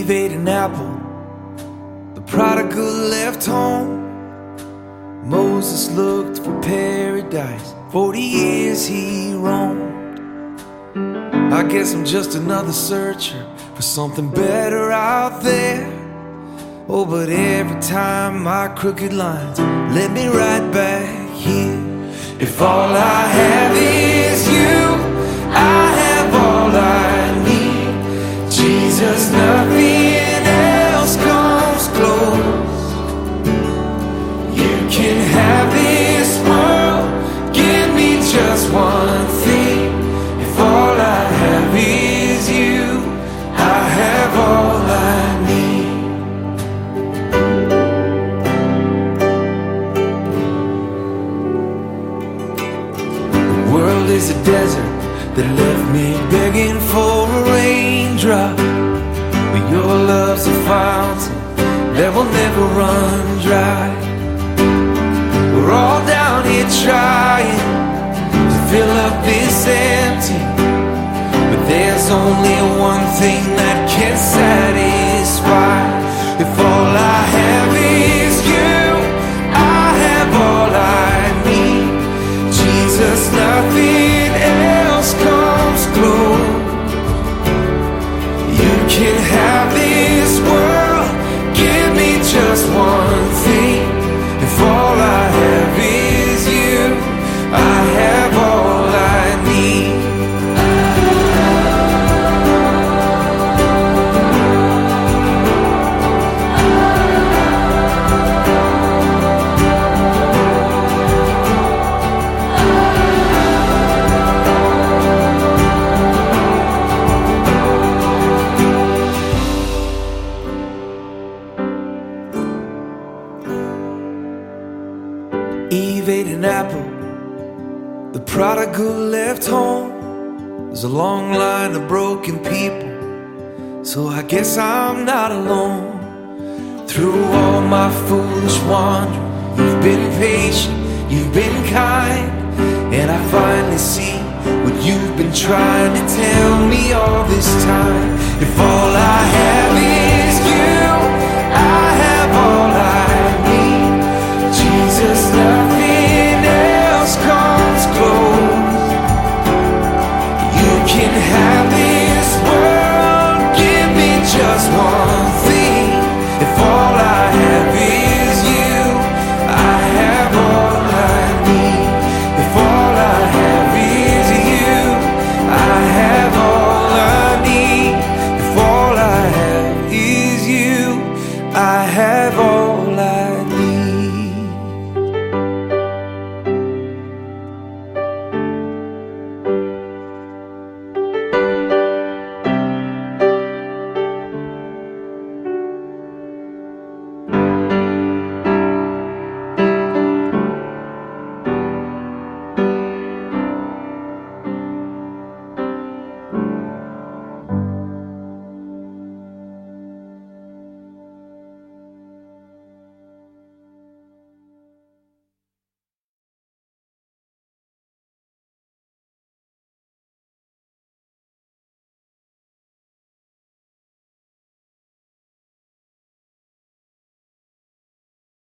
Eve ate an apple, the prodigal left home. Moses looked for paradise, 40 years he roamed. I guess I'm just another searcher for something better out there. Oh, but every time my crooked lines led me right back here. If all I have is you, I have all I need. Jesus, nothing else comes close. You can have this world, give me just one thing. If all I have is you, I have all I need. The world is a desert that left me begging for a raindrop. But your love's a fountain that will never run dry. We're all down here trying to fill up this empty, but there's only one thing that can satisfy. If all I have is you, I have all I need. Jesus, nothing else comes close. You can have this world, give me just one thing. If all I have is you, I have all I need. Eve ate an apple, the prodigal left home. There's a long line of broken people, so I guess I'm not alone. Through all my foolish wandering, you've been patient, you've been kind, and I finally see what you've been trying to tell me all this time. If all I